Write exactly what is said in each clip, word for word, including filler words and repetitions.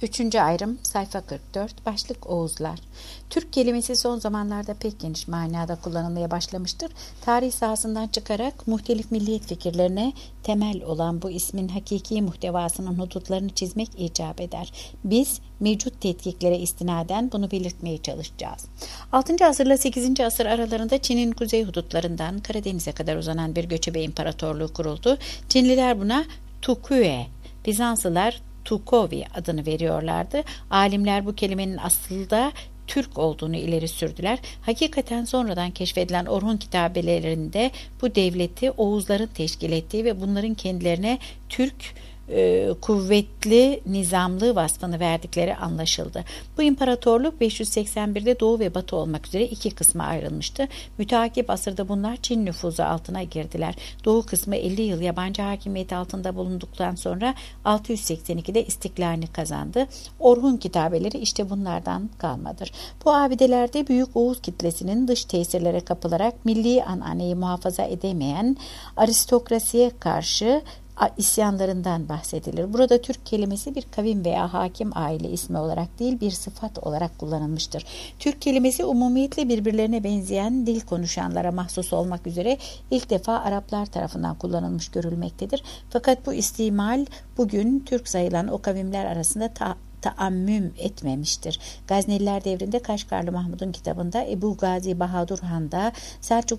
Üçüncü ayrım sayfa kırk dört, başlık Oğuzlar. Türk kelimesi son zamanlarda pek geniş manada kullanılmaya başlamıştır. Tarih sahasından çıkarak muhtelif milliyet fikirlerine temel olan bu ismin hakiki muhtevasının hudutlarını çizmek icap eder. Biz mevcut tetkiklere istinaden bunu belirtmeye çalışacağız. altıncı asırla sekizinci asır aralarında Çin'in kuzey hudutlarından Karadeniz'e kadar uzanan bir göçebe imparatorluğu kuruldu. Çinliler buna Tukue, Bizanslılar Tukovi adını veriyorlardı. Alimler bu kelimenin aslında Türk olduğunu ileri sürdüler. Hakikaten sonradan keşfedilen Orhun kitabelerinde bu devleti Oğuzların teşkil ettiği ve bunların kendilerine Türk e, kuvvetli, nizamlı vasfını verdikleri anlaşıldı. Bu imparatorluk beş yüz seksen birde Doğu ve Batı olmak üzere iki kısma ayrılmıştı. Müteakip asırda bunlar Çin nüfuzu altına girdiler. Doğu kısmı elli yıl yabancı hakimiyeti altında bulunduktan sonra altı yüz seksen ikide istiklalini kazandı. Orhun kitabeleri işte bunlardan kalmadır. Bu abidelerde büyük Oğuz kitlesinin dış tesirlere kapılarak milli ananeyi muhafaza edemeyen aristokrasiye karşı isyanlarından bahsedilir. Burada Türk kelimesi bir kavim veya hakim aile ismi olarak değil, bir sıfat olarak kullanılmıştır. Türk kelimesi umumiyetle birbirlerine benzeyen dil konuşanlara mahsus olmak üzere ilk defa Araplar tarafından kullanılmış görülmektedir. Fakat bu istimal bugün Türk sayılan o kavimler arasında ta taammüm etmemiştir. Gazneliler devrinde Kaşgarlı Mahmud'un kitabında Ebu Gazi Bahadur Han'da Selçuk,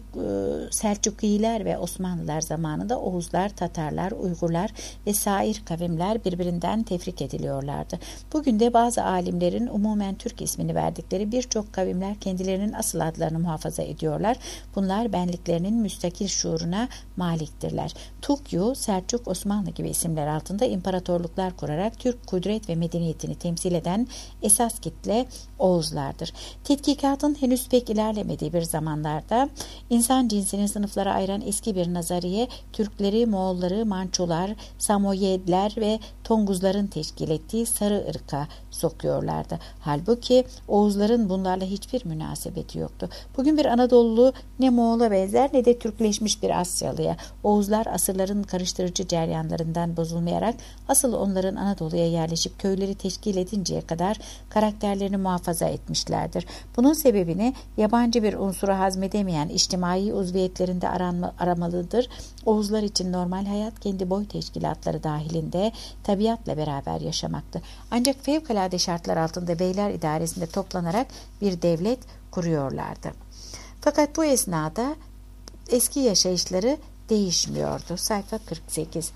Selçukiler ve Osmanlılar zamanında Oğuzlar, Tatarlar, Uygurlar ve sair kavimler birbirinden tefrik ediliyorlardı. Bugün de bazı alimlerin umumen Türk ismini verdikleri birçok kavimler kendilerinin asıl adlarını muhafaza ediyorlar. Bunlar benliklerinin müstakil şuuruna maliktirler. Tukyu, Selçuk, Osmanlı gibi isimler altında imparatorluklar kurarak Türk kudret ve medeniyetini temsil eden esas kitle Oğuzlardır. Tetkikatın henüz pek ilerlemediği bir zamanlarda insan cinsinin sınıflara ayıran eski bir nazariye Türkleri, Moğolları, Mançular, Samoyedler ve Tonguzların teşkil ettiği sarı ırka sokuyorlardı. Halbuki Oğuzların bunlarla hiçbir münasebeti yoktu. Bugün bir Anadolulu ne Moğol'a benzer ne de Türkleşmiş bir Asyalıya. Oğuzlar asırların karıştırıcı ceryanlarından bozulmayarak asıl onların Anadolu'ya yerleşip köyleri teşkil edinceye kadar karakterlerini muhafaza etmişlerdir. Bunun sebebini yabancı bir unsuru hazmedemeyen içtimai uzviyetlerinde aranma, aramalıdır. Oğuzlar için normal hayat kendi boy teşkilatları dahilinde tabiatla beraber yaşamaktı. Ancak fevkalade şartlar altında beyler idaresinde toplanarak bir devlet kuruyorlardı. Fakat bu esnada eski yaşayışları değişmiyordu. Sayfa kırk sekiz.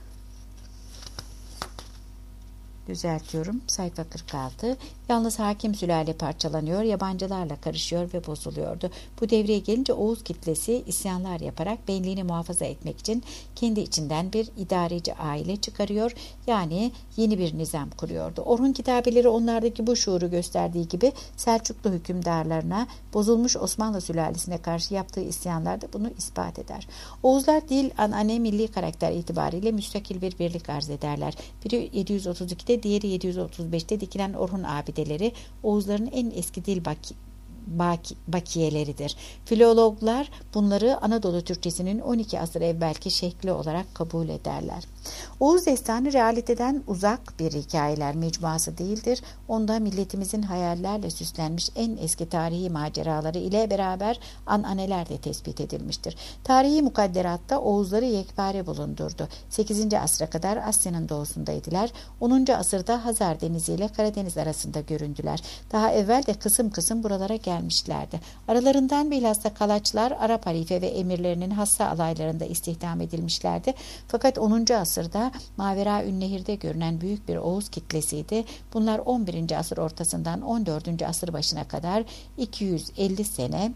Düzeltiyorum. Sayfa kırk altı. Yalnız hakim sülale parçalanıyor, yabancılarla karışıyor ve bozuluyordu. Bu devreye gelince Oğuz kitlesi isyanlar yaparak benliğini muhafaza etmek için kendi içinden bir idareci aile çıkarıyor. Yani yeni bir nizam kuruyordu. Orhun kitabeleri onlardaki bu şuuru gösterdiği gibi Selçuklu hükümdarlarına, bozulmuş Osmanlı sülalesine karşı yaptığı isyanlarda bunu ispat eder. Oğuzlar dil, anane, milli karakter itibariyle müstakil bir birlik arz ederler. Biri yedi yüz otuz ikide, diğeri yedi yüz otuz beşte dikilen Orhun abideleri Oğuzların en eski dil baki, baki, bakiyeleridir. Filologlar bunları Anadolu Türkçesinin on iki asır evvelki şekli olarak kabul ederler. Oğuz destanı realiteden uzak bir hikayeler mecmuası değildir. Onda milletimizin hayallerle süslenmiş en eski tarihi maceraları ile beraber ananeler de tespit edilmiştir. Tarihi mukadderatta Oğuzları yekpare bulundurdu. sekizinci asra kadar Asya'nın doğusundaydılar. onuncu asırda Hazar Denizi ile Karadeniz arasında göründüler. Daha evvel de kısım kısım buralara gelmişlerdi. Aralarından bilhassa Kalaçlar Arap halife ve emirlerinin hassa alaylarında istihdam edilmişlerdi. Fakat onuncu asırda Maveraün Nehir'de görünen büyük bir Oğuz kitlesiydi. Bunlar on birinci asır ortasından on dördüncü asır başına kadar iki yüz elli sene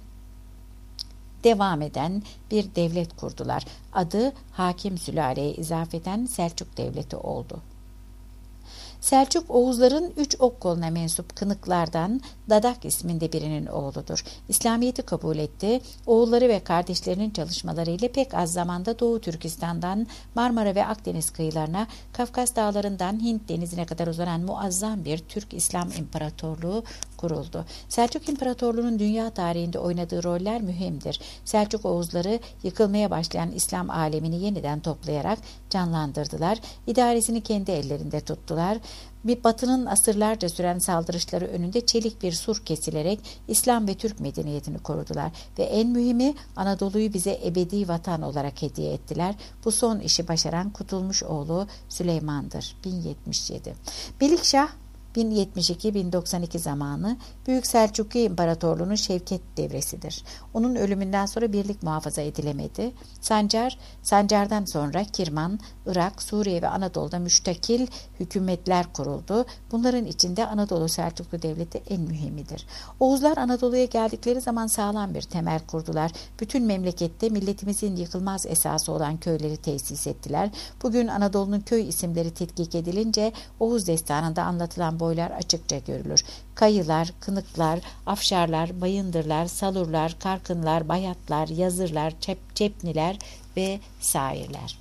devam eden bir devlet kurdular. Adı hakim sülaleye izafeten Selçuk Devleti oldu. Selçuk, Oğuzların üç ok koluna mensup kınıklardan Dadak isminde birinin oğludur. İslamiyet'i kabul etti. Oğulları ve kardeşlerinin çalışmalarıyla pek az zamanda Doğu Türkistan'dan Marmara ve Akdeniz kıyılarına, Kafkas dağlarından Hint denizine kadar uzanan muazzam bir Türk İslam İmparatorluğu kuruldu. Selçuk İmparatorluğu'nun dünya tarihinde oynadığı roller mühimdir. Selçuk Oğuzları yıkılmaya başlayan İslam alemini yeniden toplayarak canlandırdılar. İdaresini kendi ellerinde tuttular. Bir Batı'nın asırlarca süren saldırışları önünde çelik bir sur kesilerek İslam ve Türk medeniyetini korudular ve en mühimi Anadolu'yu bize ebedi vatan olarak hediye ettiler. Bu son işi başaran Kutulmuş oğlu Süleyman'dır. bin yetmiş yedi. Melikşah bin yetmiş iki bin doksan iki zamanı Büyük Selçuklu İmparatorluğu'nun Şevket devresidir. Onun ölümünden sonra birlik muhafaza edilemedi. Sancar, Sancar'dan sonra Kirman, Irak, Suriye ve Anadolu'da müştakil hükümetler kuruldu. Bunların içinde Anadolu Selçuklu Devleti en mühimidir. Oğuzlar Anadolu'ya geldikleri zaman sağlam bir temel kurdular. Bütün memlekette milletimizin yıkılmaz esası olan köyleri tesis ettiler. Bugün Anadolu'nun köy isimleri tetkik edilince Oğuz destanında anlatılan boylar açıkça görülür. Kayılar, Kınıklar, Afşarlar, Bayındırlar, Salurlar, Karkınlar, Bayatlar, Yazırlar, Çep Çepniler ve sairler.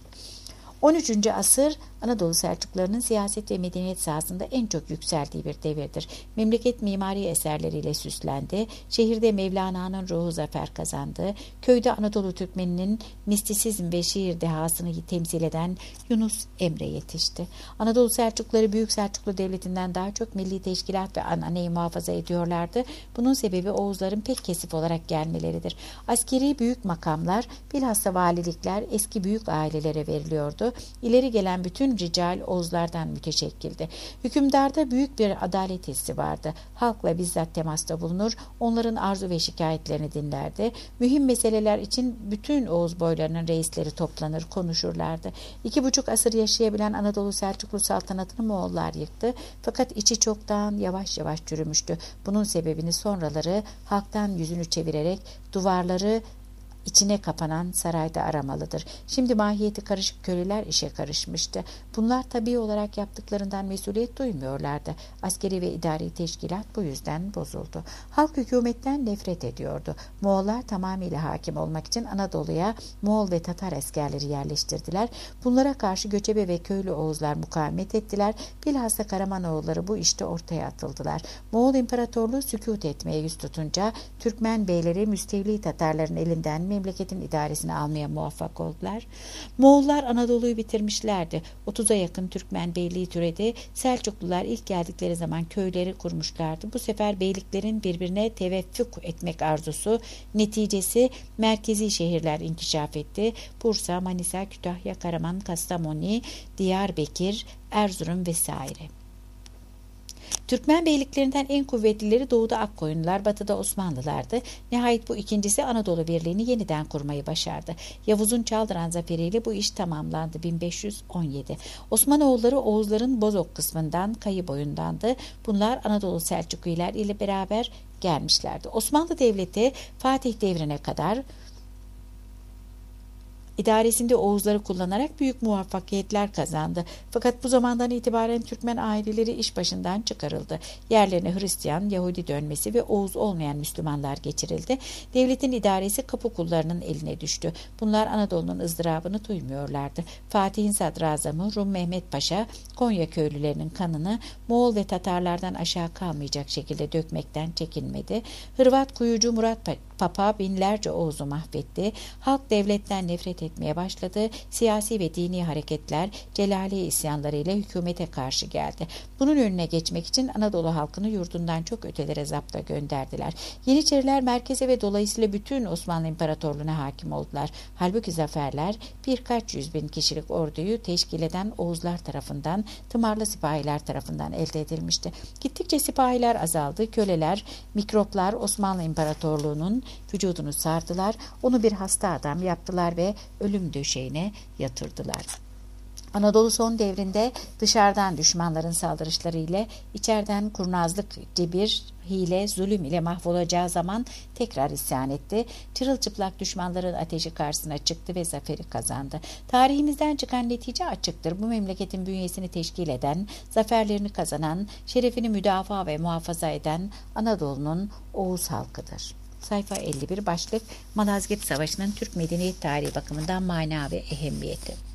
on üçüncü asır Anadolu Selçuklularının siyaset ve medeniyet sahasında en çok yükseldiği bir devirdir. Memleket mimari eserleriyle süslendi. Şehirde Mevlana'nın ruhu zafer kazandı. Köyde Anadolu Türkmeninin mistisizm ve şiir dehasını temsil eden Yunus Emre yetişti. Anadolu Selçukluları Büyük Selçuklu Devleti'nden daha çok milli teşkilat ve ananeyi muhafaza ediyorlardı. Bunun sebebi Oğuzların pek kesif olarak gelmeleridir. Askeri büyük makamlar, bilhassa valilikler eski büyük ailelere veriliyordu. İleri gelen bütün rical Oğuzlardan müteşekkildi. Hükümdarda büyük bir adalet hissi vardı. Halkla bizzat temasta bulunur, onların arzu ve şikayetlerini dinlerdi. Mühim meseleler için bütün Oğuz boylarının reisleri toplanır, konuşurlardı. İki buçuk asır yaşayabilen Anadolu Selçuklu saltanatını Moğollar yıktı. Fakat içi çoktan yavaş yavaş çürümüştü. Bunun sebebini sonraları halktan yüzünü çevirerek duvarları İçine kapanan sarayda aramalıdır. Şimdi mahiyeti karışık köleler işe karışmıştı. Bunlar tabii olarak yaptıklarından mesuliyet duymuyorlardı. Askeri ve idari teşkilat bu yüzden bozuldu. Halk hükümetten nefret ediyordu. Moğollar tamamıyla hakim olmak için Anadolu'ya Moğol ve Tatar askerleri yerleştirdiler. Bunlara karşı göçebe ve köylü Oğuzlar mukavemet ettiler. Bilhassa Karamanoğulları bu işte ortaya atıldılar. Moğol İmparatorluğu sükût etmeye yüz tutunca Türkmen beyleri müstevli Tatarların elinden memleketin idaresini almaya muvaffak oldular. Moğollar Anadolu'yu bitirmişlerdi. otuza yakın Türkmen beyliği türedi. Selçuklular ilk geldikleri zaman köyleri kurmuşlardı. Bu sefer beyliklerin birbirine teveffük etmek arzusu neticesi merkezi şehirler inkişaf etti. Bursa, Manisa, Kütahya, Karaman, Kastamonu, Diyarbakır, Erzurum vesaire. Türkmen beyliklerinden en kuvvetlileri doğuda Akkoyunlular, batıda Osmanlılardı. Nihayet bu ikincisi Anadolu Birliği'ni yeniden kurmayı başardı. Yavuz'un Çaldıran zaferiyle bu iş tamamlandı bin beş yüz on yedi. Osmanoğulları Oğuzların Bozok kısmından, Kayı boyundandı. Bunlar Anadolu Selçuklular ile beraber gelmişlerdi. Osmanlı Devleti Fatih devrine kadar İdaresinde Oğuzları kullanarak büyük muvaffakiyetler kazandı. Fakat bu zamandan itibaren Türkmen aileleri iş başından çıkarıldı. Yerlerine Hristiyan, Yahudi dönmesi ve Oğuz olmayan Müslümanlar geçirildi. Devletin idaresi kapı kullarının eline düştü. Bunlar Anadolu'nun ızdırabını duymuyorlardı. Fatih'in sadrazamı Rum Mehmet Paşa, Konya köylülerinin kanını Moğol ve Tatarlardan aşağı kalmayacak şekilde dökmekten çekinmedi. Hırvat kuyucu Murat Papa binlerce Oğuz'u mahvetti. Halk devletten nefret etmeye başladı. Siyasi ve dini hareketler Celaliye isyanlarıyla hükümete karşı geldi. Bunun önüne geçmek için Anadolu halkını yurdundan çok ötelere zapta gönderdiler. Yeniçeriler merkeze ve dolayısıyla bütün Osmanlı İmparatorluğu'na hakim oldular. Halbuki zaferler birkaç yüz bin kişilik orduyu teşkil eden Oğuzlar tarafından, tımarlı sipahiler tarafından elde edilmişti. Gittikçe sipahiler azaldı. Köleler, mikroplar Osmanlı İmparatorluğu'nun vücudunu sardılar. Onu bir hasta adam yaptılar ve ölüm döşeğine yatırdılar. Anadolu son devrinde dışarıdan düşmanların saldırışları ile içeriden kurnazlık, cibir, hile, zulüm ile mahvolacağı zaman tekrar isyan etti. Çırılçıplak düşmanların ateşi karşısına çıktı ve zaferi kazandı. Tarihimizden çıkan netice açıktır. Bu memleketin bünyesini teşkil eden, zaferlerini kazanan, şerefini müdafaa ve muhafaza eden Anadolu'nun Oğuz halkıdır. Sayfa elli bir başlık Malazgirt Savaşı'nın Türk medeniyet tarihi bakımından mana ve ehemmiyeti.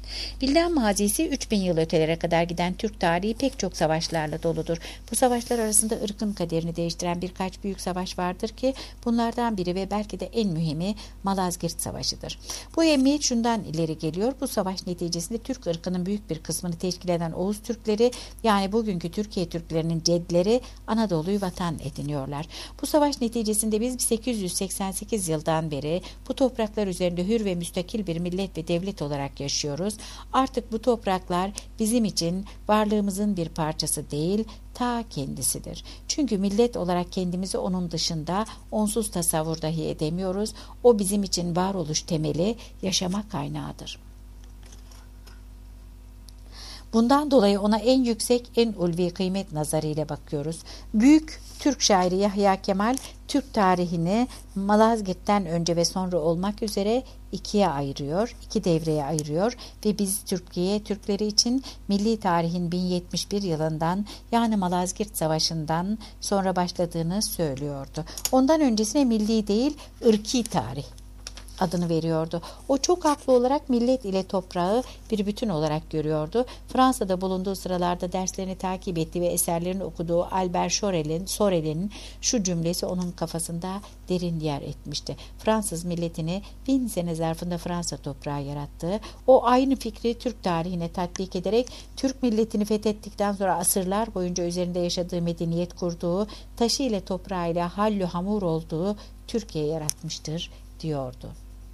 Bilinen mazisi üç bin yıl ötelere kadar giden Türk tarihi pek çok savaşlarla doludur. Bu savaşlar arasında ırkın kaderini değiştiren birkaç büyük savaş vardır ki bunlardan biri ve belki de en mühimi Malazgirt Savaşı'dır. Bu ehemmiyet şundan ileri geliyor. Bu savaş neticesinde Türk ırkının büyük bir kısmını teşkil eden Oğuz Türkleri, yani bugünkü Türkiye Türklerinin cedleri, Anadolu'yu vatan ediniyorlar. Bu savaş neticesinde biz sekiz yüz seksen sekiz yıldan beri bu topraklar üzerinde hür ve müstakil bir millet ve devlet olarak yaşıyoruz. Artık bu topraklar bizim için varlığımızın bir parçası değil, ta kendisidir. Çünkü millet olarak kendimizi onun dışında onsuz tasavvur dahi edemiyoruz. O bizim için varoluş temeli, yaşama kaynağıdır. Bundan dolayı ona en yüksek, en ulvi kıymet nazarıyla bakıyoruz. Büyük Türk şairi Yahya Kemal, Türk tarihini Malazgirt'ten önce ve sonra olmak üzere ikiye ayırıyor, iki devreye ayırıyor ve biz Türkiye, Türkleri için milli tarihin bin yetmiş bir yılından, yani Malazgirt Savaşı'ndan sonra başladığını söylüyordu. Ondan öncesine milli değil, ırki tarih adını veriyordu. O çok haklı olarak millet ile toprağı bir bütün olarak görüyordu. Fransa'da bulunduğu sıralarda derslerini takip ettiği ve eserlerini okuduğu Albert Sorel'in, Sorel'in şu cümlesi onun kafasında derin yer etmişti. Fransız milletini bin sene zarfında Fransa toprağı yarattı. O aynı fikri Türk tarihine tatbik ederek Türk milletini fethettikten sonra asırlar boyunca üzerinde yaşadığı, medeniyet kurduğu, taşı ile toprağıyla hallü hamur olduğu Türkiye yaratmıştır diyordu.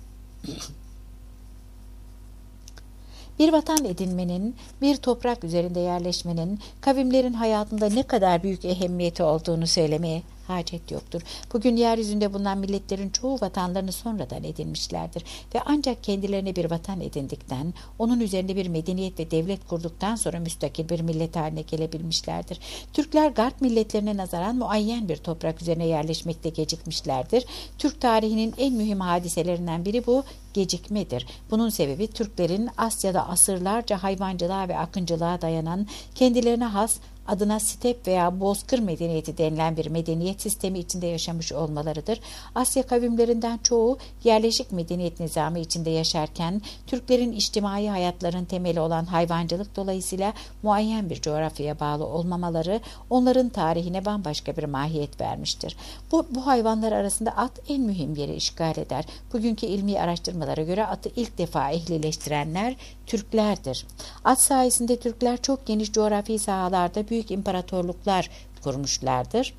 Bir vatan edinmenin, bir toprak üzerinde yerleşmenin kavimlerin hayatında ne kadar büyük ehemmiyeti olduğunu söylemeye hacet yoktur. Bugün yeryüzünde bulunan milletlerin çoğu vatanlarını sonradan edinmişlerdir ve ancak kendilerine bir vatan edindikten, onun üzerinde bir medeniyet ve devlet kurduktan sonra müstakil bir millet haline gelebilmişlerdir. Türkler Garp milletlerine nazaran muayyen bir toprak üzerine yerleşmekte gecikmişlerdir. Türk tarihinin en mühim hadiselerinden biri bu gecikmedir. Bunun sebebi Türklerin Asya'da asırlarca hayvancılığa ve akıncılığa dayanan, kendilerine has, adına step veya bozkır medeniyeti denilen bir medeniyet sistemi içinde yaşamış olmalarıdır. Asya kavimlerinden çoğu yerleşik medeniyet nizamı içinde yaşarken, Türklerin içtimai hayatlarının temeli olan hayvancılık dolayısıyla muayyen bir coğrafyaya bağlı olmamaları onların tarihine bambaşka bir mahiyet vermiştir. Bu, bu hayvanlar arasında at en mühim yeri işgal eder. Bugünkü ilmi araştırmalara göre atı ilk defa ehlileştirenler Türklerdir. At sayesinde Türkler çok geniş coğrafi sahalarda büyük imparatorluklar kurmuşlardır.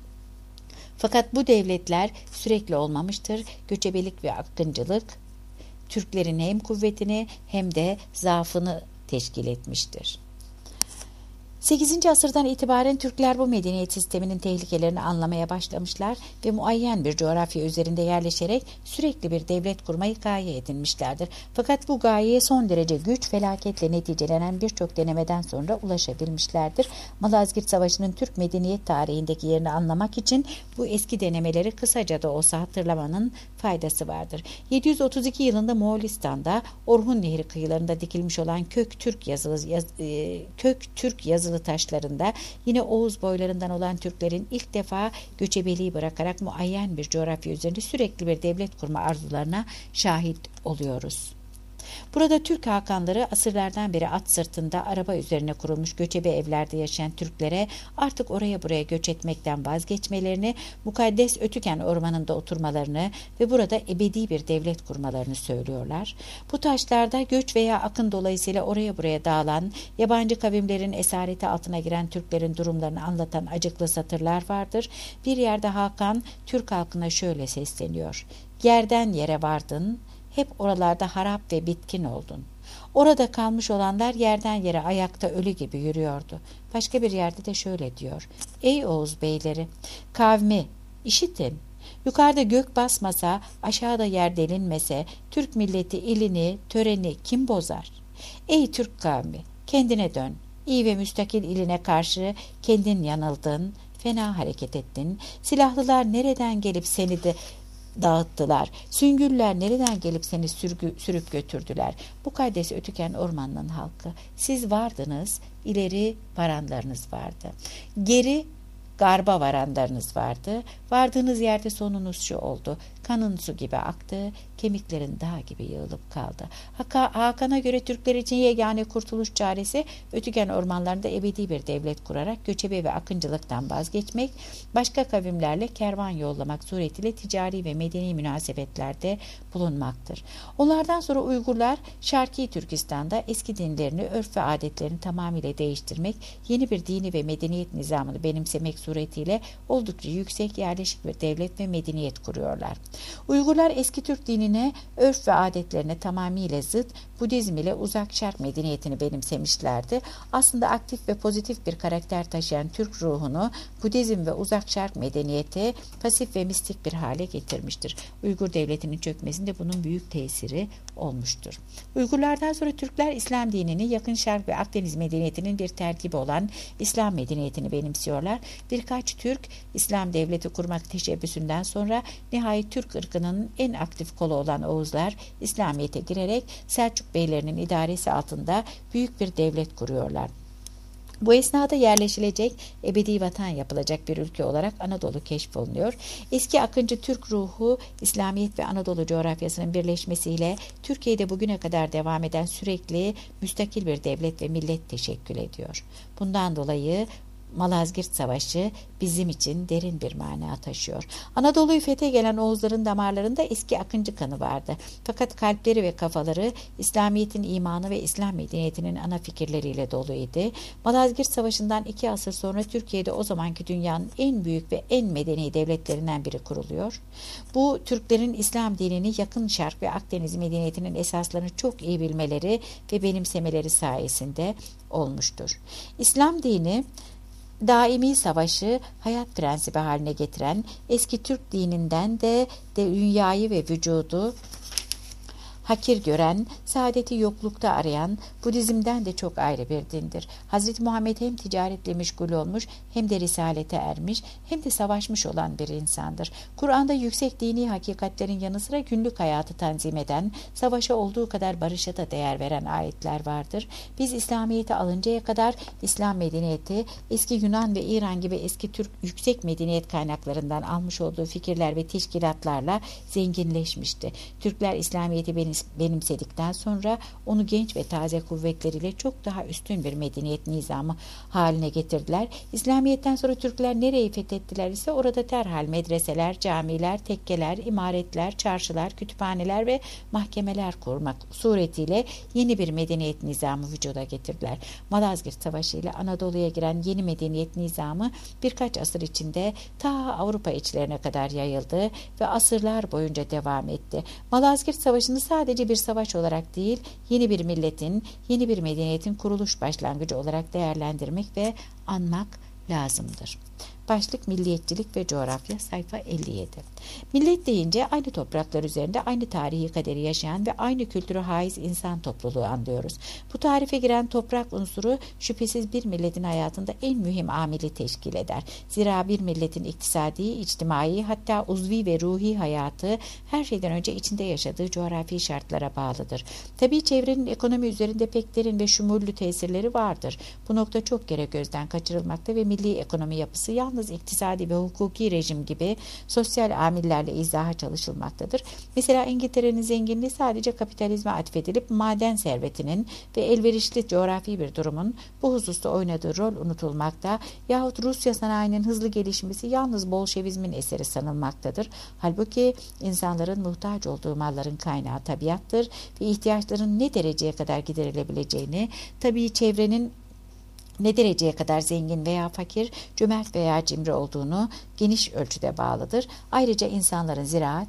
Fakat bu devletler sürekli olmamıştır. Göçebelik ve akıncılık Türklerin hem kuvvetini hem de zaafını teşkil etmiştir. sekizinci asırdan itibaren Türkler bu medeniyet sisteminin tehlikelerini anlamaya başlamışlar ve muayyen bir coğrafya üzerinde yerleşerek sürekli bir devlet kurmayı gaye edinmişlerdir. Fakat bu gayeye son derece güç, felaketle neticelenen birçok denemeden sonra ulaşabilmişlerdir. Malazgirt Savaşı'nın Türk medeniyet tarihindeki yerini anlamak için bu eski denemeleri kısaca da olsa hatırlamanın faydası vardır. yedi yüz otuz iki yılında Moğolistan'da Orhun Nehri kıyılarında dikilmiş olan kök Türk yazılı yaz, e, kök Türk yazılı taşlarında yine Oğuz boylarından olan Türklerin ilk defa göçebeliği bırakarak muayyen bir coğrafya üzerinde sürekli bir devlet kurma arzularına şahit oluyoruz. Burada Türk hakanları asırlardan beri at sırtında araba üzerine kurulmuş göçebe evlerde yaşayan Türklere artık oraya buraya göç etmekten vazgeçmelerini, mukaddes Ötüken ormanında oturmalarını ve burada ebedi bir devlet kurmalarını söylüyorlar. Bu taşlarda göç veya akın dolayısıyla oraya buraya dağılan, yabancı kavimlerin esareti altına giren Türklerin durumlarını anlatan acıklı satırlar vardır. Bir yerde Hakan Türk halkına şöyle sesleniyor: "Yerden yere vardın, hep oralarda harap ve bitkin oldun. Orada kalmış olanlar yerden yere ayakta ölü gibi yürüyordu." Başka bir yerde de şöyle diyor: "Ey Oğuz beyleri, kavmi, işitin. Yukarıda gök basmasa, aşağıda yer delinmese, Türk milleti ilini, töreni kim bozar? Ey Türk kavmi, kendine dön. İyi ve müstakil iline karşı kendin yanıldın, fena hareket ettin. Silahlılar nereden gelip seni de dağıttılar. Süngüller nereden gelip seni sürgü, sürüp götürdüler. Mukaddes Ötüken ormanının halkı. Siz vardınız, ileri varanlarınız vardı. Geri garba varanlarınız vardı. Vardığınız yerde sonunuz şu oldu. Kanın su gibi aktı, kemiklerin dağ gibi yığılıp kaldı. Hakan'a göre Türkler için yegane kurtuluş çaresi Ötügen ormanlarında ebedi bir devlet kurarak göçebe ve akıncılıktan vazgeçmek, başka kavimlerle kervan yollamak suretiyle ticari ve medeni münasebetlerde bulunmaktır. Onlardan sonra Uygurlar Şarkı Türkistan'da eski dinlerini, örf ve adetlerini tamamıyla değiştirmek, yeni bir dini ve medeniyet nizamını benimsemek suretiyle oldukça yüksek yerleşik bir devlet ve medeniyet kuruyorlar. Uygurlar eski Türk dinine, örf ve adetlerine tamamıyla zıt, Budizm ile uzak şark medeniyetini benimsemişlerdi. Aslında aktif ve pozitif bir karakter taşıyan Türk ruhunu Budizm ve uzak şark medeniyeti pasif ve mistik bir hale getirmiştir. Uygur devletinin çökmesinde bunun büyük tesiri olmuştur. Uygurlardan sonra Türkler İslam dinini yakın şark ve Akdeniz medeniyetinin bir terkibi olan İslam medeniyetini benimsiyorlar. Birkaç Türk İslam devleti kurmak teşebbüsünden sonra nihayet Türk ırkının en aktif kolu olan Oğuzlar İslamiyet'e girerek Selçuk beylerinin idaresi altında büyük bir devlet kuruyorlar. Bu esnada yerleşilecek, ebedi vatan yapılacak bir ülke olarak Anadolu keşfolunuyor. Eski akıncı Türk ruhu, İslamiyet ve Anadolu coğrafyasının birleşmesiyle Türkiye'de bugüne kadar devam eden sürekli müstakil bir devlet ve millet teşekkül ediyor. Bundan dolayı Malazgirt Savaşı bizim için derin bir mana taşıyor. Anadolu'yu fethe gelen Oğuzların damarlarında eski akıncı kanı vardı. Fakat kalpleri ve kafaları İslamiyet'in imanı ve İslam medeniyetinin ana fikirleriyle doluydu. Malazgirt Savaşı'ndan iki asır sonra Türkiye'de o zamanki dünyanın en büyük ve en medeni devletlerinden biri kuruluyor. Bu Türklerin İslam dinini yakın şark ve Akdeniz medeniyetinin esaslarını çok iyi bilmeleri ve benimsemeleri sayesinde olmuştur. İslam dini daimi savaşı hayat prensibi haline getiren, eski Türk dininden de, de dünyayı ve vücudu hakir gören, saadeti yoklukta arayan, Budizm'den de çok ayrı bir dindir. Hazreti Muhammed hem ticaretle meşgul olmuş, hem de risalete ermiş, hem de savaşmış olan bir insandır. Kur'an'da yüksek dini hakikatlerin yanı sıra günlük hayatı tanzim eden, savaşa olduğu kadar barışa da değer veren ayetler vardır. Biz İslamiyet'i alıncaya kadar İslam medeniyeti, eski Yunan ve İran gibi eski Türk yüksek medeniyet kaynaklarından almış olduğu fikirler ve teşkilatlarla zenginleşmişti. Türkler İslamiyet'i benim benimsedikten sonra onu genç ve taze kuvvetleriyle çok daha üstün bir medeniyet nizamı haline getirdiler. İslamiyet'ten sonra Türkler nereyi fethettiler ise orada derhal medreseler, camiler, tekkeler, imaretler, çarşılar, kütüphaneler ve mahkemeler kurmak suretiyle yeni bir medeniyet nizamı vücuda getirdiler. Malazgirt Savaşı ile Anadolu'ya giren yeni medeniyet nizamı birkaç asır içinde ta Avrupa içlerine kadar yayıldı ve asırlar boyunca devam etti. Malazgirt Savaşı'nı sadece Sadece bir savaş olarak değil, yeni bir milletin, yeni bir medeniyetin kuruluş başlangıcı olarak değerlendirmek ve anmak lazımdır. Başlık Milliyetçilik ve Coğrafya, sayfa elli yedi. Millet deyince aynı topraklar üzerinde aynı tarihi kaderi yaşayan ve aynı kültürü haiz insan topluluğu anlıyoruz. Bu tarife giren toprak unsuru şüphesiz bir milletin hayatında en mühim amili teşkil eder. Zira bir milletin iktisadi, içtimai, hatta uzvi ve ruhi hayatı her şeyden önce içinde yaşadığı coğrafi şartlara bağlıdır. Tabii çevrenin ekonomi üzerinde pek derin ve şumullü tesirleri vardır. Bu nokta çok kere gözden kaçırılmakta ve milli ekonomi yapısı yalnız yalnız iktisadi ve hukuki rejim gibi sosyal amillerle izaha çalışılmaktadır. Mesela İngiltere'nin zenginliği sadece kapitalizme atfedilip maden servetinin ve elverişli coğrafi bir durumun bu hususta oynadığı rol unutulmakta yahut Rusya sanayinin hızlı gelişmesi yalnız Bolşevizmin eseri sanılmaktadır. Halbuki insanların muhtaç olduğu malların kaynağı tabiattır ve ihtiyaçların ne dereceye kadar giderilebileceğini, tabii çevrenin ne dereceye kadar zengin veya fakir, cömert veya cimri olduğunu geniş ölçüde bağlıdır. Ayrıca insanların ziraat,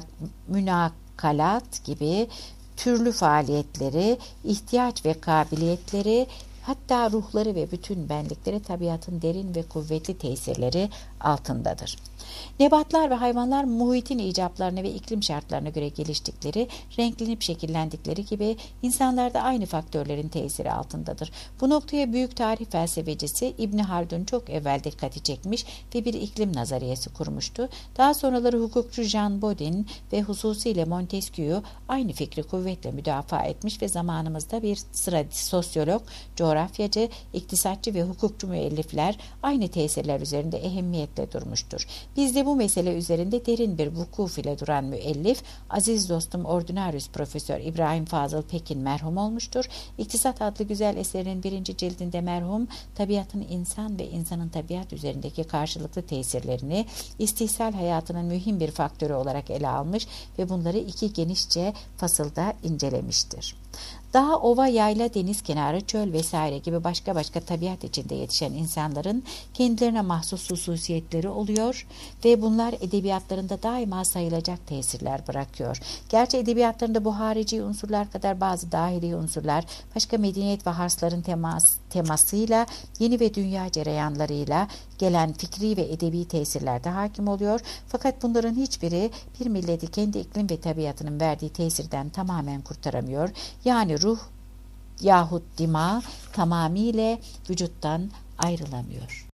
münakalat gibi türlü faaliyetleri, ihtiyaç ve kabiliyetleri, hatta ruhları ve bütün benlikleri tabiatın derin ve kuvvetli tesirleri altındadır. Nebatlar ve hayvanlar muhitin icaplarına ve iklim şartlarına göre geliştikleri, renklenip şekillendikleri gibi insanlar da aynı faktörlerin tesiri altındadır. Bu noktaya büyük tarih felsefecisi İbn Haldun çok evvel dikkati çekmiş ve bir iklim nazariyesi kurmuştu. Daha sonraları hukukçu Jean Bodin ve hususiyle Montesquieu aynı fikri kuvvetle müdafaa etmiş ve zamanımızda bir sıra sosyolog, coğrafyacı, coğrafyacı, iktisatçı ve hukukçu müellifler aynı tesirler üzerinde ehemmiyetle durmuştur. Bizde bu mesele üzerinde derin bir vukuf ile duran müellif, aziz dostum Ordinarius Profesör İbrahim Fazıl Pekin merhum olmuştur. İktisat adlı güzel eserinin birinci cildinde merhum, tabiatın insan ve insanın tabiat üzerindeki karşılıklı tesirlerini istihsal hayatının mühim bir faktörü olarak ele almış ve bunları iki genişçe fasılda incelemiştir. Dağ, ova, yayla, deniz kenarı, çöl vesaire gibi başka başka tabiat içinde yetişen insanların kendilerine mahsus hususiyetleri oluyor ve bunlar edebiyatlarında daima sayılacak tesirler bırakıyor. Gerçi edebiyatlarında bu harici unsurlar kadar bazı dahili unsurlar başka medeniyet ve harsların temas, temasıyla, yeni ve dünya cereyanlarıyla gelen fikri ve edebi tesirlerde hakim oluyor. Fakat bunların hiçbiri bir milleti kendi iklim ve tabiatının verdiği tesirden tamamen kurtaramıyor. Yani ruh yahut dima tamamıyla vücuttan ayrılamıyor.